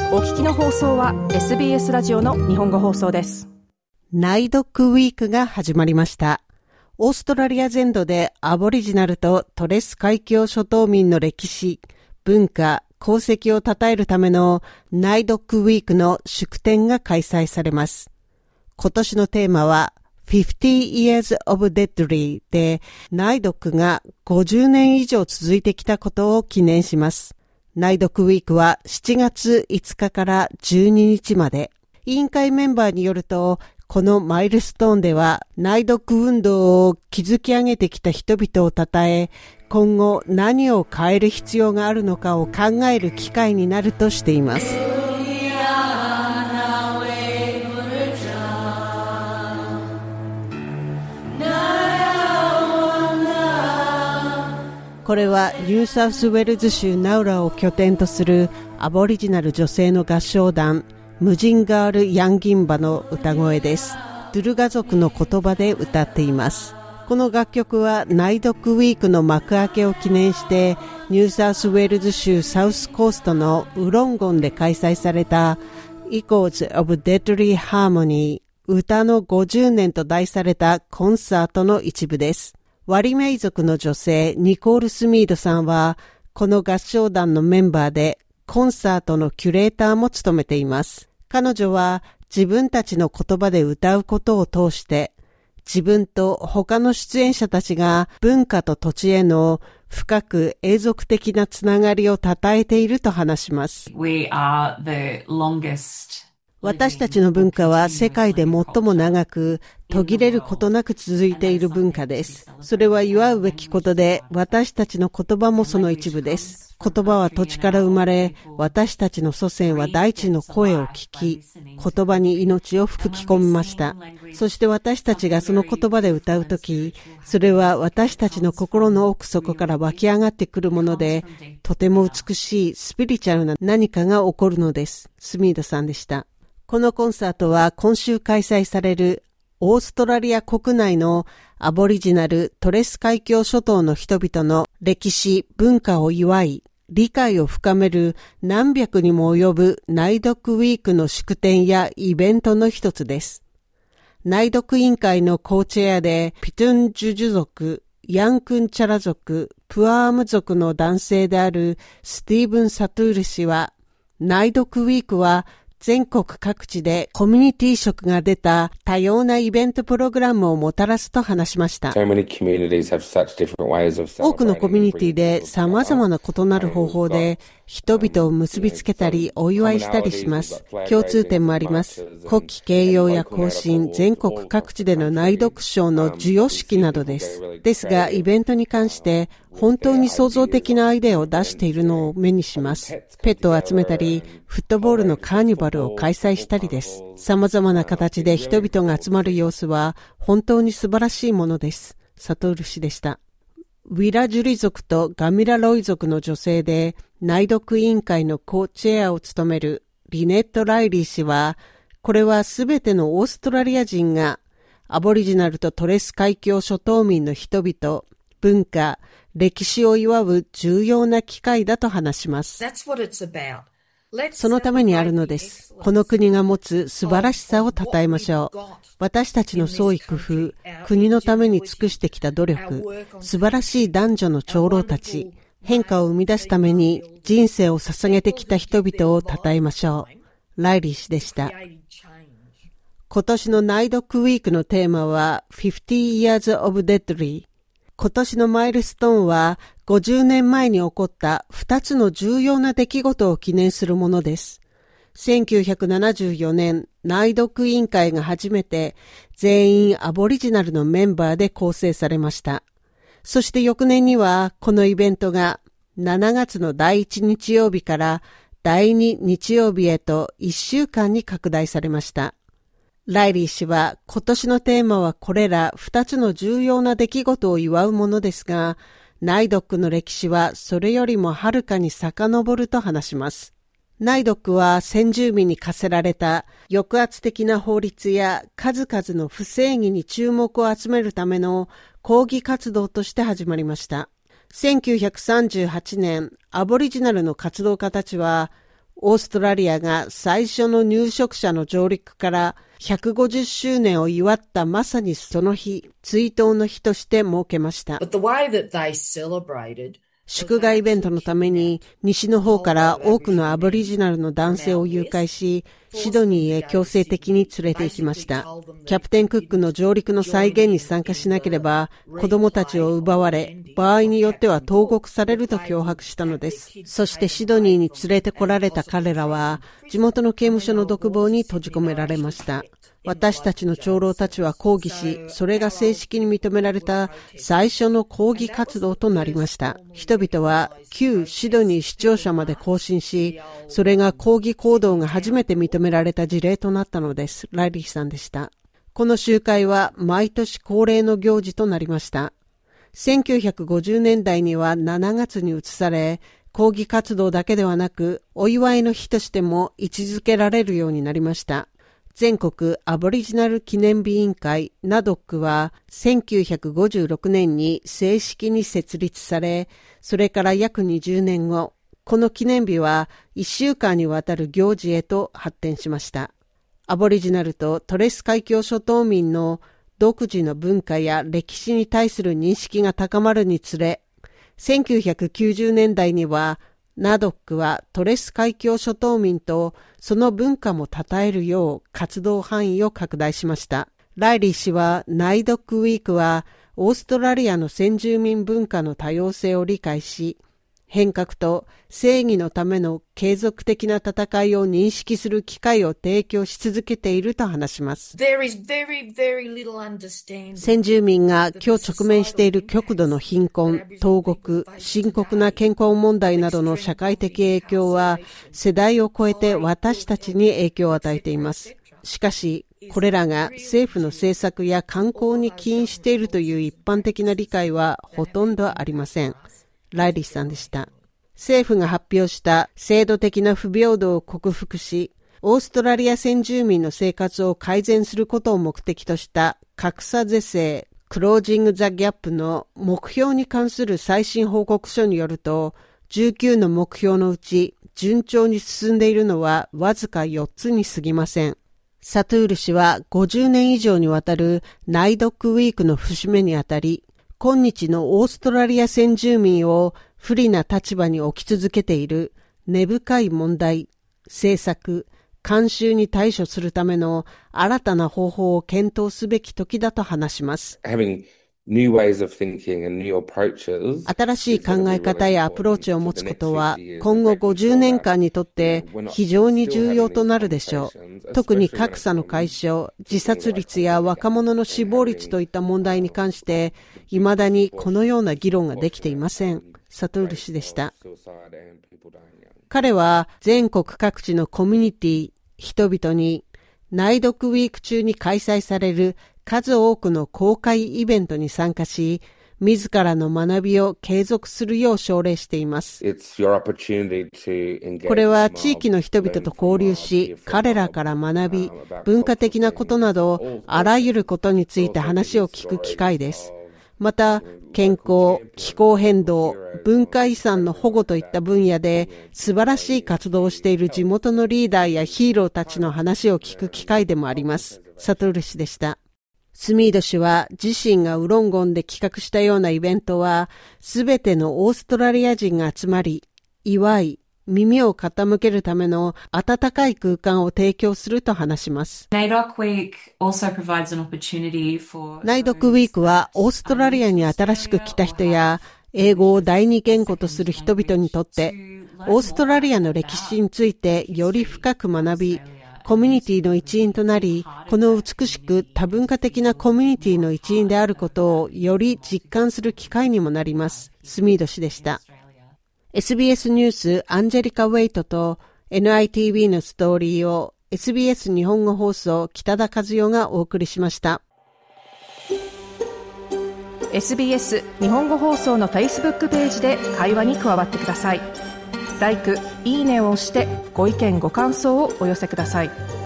お聞きの放送は SBS ラジオの日本語放送です。 ナイドックウィークが始まりました。オーストラリア全土でアボリジナルとトレス海峡諸島民の歴史、文化、功績を称えるためのナイドックウィークの祝典が開催されます。今年のテーマは50 Years of Deadly で、ナイドックが50年以上続いてきたことを記念します。ナイドックウィークは7月5日から12日まで。委員会メンバーによると、このマイルストーンでは、ナイドック運動を築き上げてきた人々を称え、今後何を変える必要があるのかを考える機会になるとしています。これはニューサウスウェルズ州ナウラを拠点とするアボリジナル女性の合唱団ムジンガール・ヤンギンバの歌声です。ドゥルガ族の言葉で歌っています。この楽曲はナイドックウィークの幕開けを記念してニューサウスウェルズ州サウスコーストのウロンゴンで開催された Echoes of Deadly Harmony 歌の50年と題されたコンサートの一部です。ワリメイ族の女性ニコール・スミードさんはこの合唱団のメンバーでコンサートのキュレーターも務めています。彼女は自分たちの言葉で歌うことを通して自分と他の出演者たちが文化と土地への深く永続的なつながりを称えていると話します。私たちの文化は世界で最も長く途切れることなく続いている文化です。それは祝うべきことで、私たちの言葉もその一部です。言葉は土地から生まれ、私たちの祖先は大地の声を聞き、言葉に命を吹き込みました。そして私たちがその言葉で歌うとき、それは私たちの心の奥底から湧き上がってくるもので、とても美しいスピリチュアルな何かが起こるのです。スミードさんでした。このコンサートは今週開催されるオーストラリア国内のアボリジナルトレス海峡諸島の人々の歴史、文化を祝い、理解を深める何百にも及ぶナイドックウィークの祝典やイベントの一つです。ナイドック委員会のコーチェアでピトゥンジュジュ族、ヤンクンチャラ族、プアーム族の男性であるスティーブン・サトゥール氏は、ナイドックウィークは全国各地でコミュニティ色が出た多様なイベントプログラムをもたらすと話しました。多くのコミュニティで様々な異なる方法で人々を結びつけたりお祝いしたりします。共通点もあります。国旗掲揚や行進、全国各地でのナイドック賞の授与式などです。ですが、イベントに関して本当に創造的なアイデアを出しているのを目にします。ペットを集めたり、フットボールのカーニバルを開催したりです。様々な形で人々が集まる様子は本当に素晴らしいものです。サトール氏でした。ウィラジュリ族とガミラロイ族の女性でナイドック委員会のコーチェアを務めるリネット・ライリー氏は、これはすべてのオーストラリア人がアボリジナルとトレス海峡諸島民の人々、文化、歴史を祝う重要な機会だと話します。そのためにあるのです。この国が持つ素晴らしさを称えましょう。私たちの創意工夫、国のために尽くしてきた努力、素晴らしい男女の長老たち、変化を生み出すために人生を捧げてきた人々を称えましょう。ライリー氏でした。今年のナイドックウィークのテーマは50 Years of Deadly。今年のマイルストーンは50年前に起こった2つの重要な出来事を記念するものです。1974年、ナイドック委員会が初めて全員アボリジナルのメンバーで構成されました。そして翌年にはこのイベントが7月の第1日曜日から第2日曜日へと1週間に拡大されました。ライリー氏は今年のテーマはこれら2つの重要な出来事を祝うものですが、ナイドックの歴史はそれよりもはるかに遡ると話します。ナイドックは先住民に課せられた抑圧的な法律や数々の不正義に注目を集めるための抗議活動として始まりました。1938年、アボリジナルの活動家たちはオーストラリアが最初の入植者の上陸から150周年を祝ったまさにその日、追悼の日として設けました。祝賀イベントのために西の方から多くのアボリジナルの男性を誘拐し、シドニーへ強制的に連れて行きました。キャプテンクックの上陸の再現に参加しなければ子供たちを奪われ、場合によっては投獄されると脅迫したのです。そしてシドニーに連れてこられた彼らは地元の刑務所の独房に閉じ込められました。私たちの長老たちは抗議し、それが正式に認められた最初の抗議活動となりました。人々は旧シドニー市庁舎まで行進し、それが抗議行動が初めて認められた事例となったのです。ライリーさんでした。この集会は毎年恒例の行事となりました。1950年代には7月に移され、抗議活動だけではなく、お祝いの日としても位置づけられるようになりました。全国アボリジナル記念日委員会NADOCは1956年に正式に設立され、それから約20年後、この記念日は1週間にわたる行事へと発展しました。アボリジナルとトレス海峡諸島民の独自の文化や歴史に対する認識が高まるにつれ、1990年代にはNADOCはトレス海峡諸島民とその文化も称えるよう活動範囲を拡大しました。ライリー氏はNADOCウィークはオーストラリアの先住民文化の多様性を理解し、変革と正義のための継続的な戦いを認識する機会を提供し続けていると話します。先住民が今日直面している極度の貧困、投獄、深刻な健康問題などの社会的影響は世代を超えて私たちに影響を与えています。しかし、これらが政府の政策や観光に起因しているという一般的な理解はほとんどありません。ライリーさんでした。政府が発表した制度的な不平等を克服し、オーストラリア先住民の生活を改善することを目的とした格差是正、クロージング・ザ・ギャップの目標に関する最新報告書によると、19の目標のうち順調に進んでいるのはわずか4つに過ぎません。サトゥール氏は50年以上にわたるNADOCウィークの節目にあたり、今日のオーストラリア先住民を不利な立場に置き続けている根深い問題、政策、慣習に対処するための新たな方法を検討すべき時だと話します。新しい考え方やアプローチを持つことは今後50年間にとって非常に重要となるでしょう。特に格差の解消、自殺率や若者の死亡率といった問題に関して未だにこのような議論ができていません。サトゥール氏でした。彼は全国各地のコミュニティ、人々にNADOCウィーク中に開催される数多くの公開イベントに参加し、自らの学びを継続するよう奨励しています。これは地域の人々と交流し、彼らから学び、文化的なことなど、あらゆることについて話を聞く機会です。また、健康、気候変動、文化遺産の保護といった分野で素晴らしい活動をしている地元のリーダーやヒーローたちの話を聞く機会でもあります。サトゥール氏でした。スミード氏は自身がウロンゴンで企画したようなイベントはすべてのオーストラリア人が集まり、祝い、耳を傾けるための温かい空間を提供すると話します。NADOCウィークはオーストラリアに新しく来た人や英語を第二言語とする人々にとってオーストラリアの歴史についてより深く学び、コミュニティの一員となり、この美しく多文化的なコミュニティの一員であることをより実感する機会にもなります。スミード氏でした。SBS ニュースアンジェリカ・ウェイトと NITV のストーリーを SBS 日本語放送北田和代がお送りしました。 SBS 日本語放送の Facebook ページで会話に加わってください。LIKE、いいねを押してご意見ご感想をお寄せください。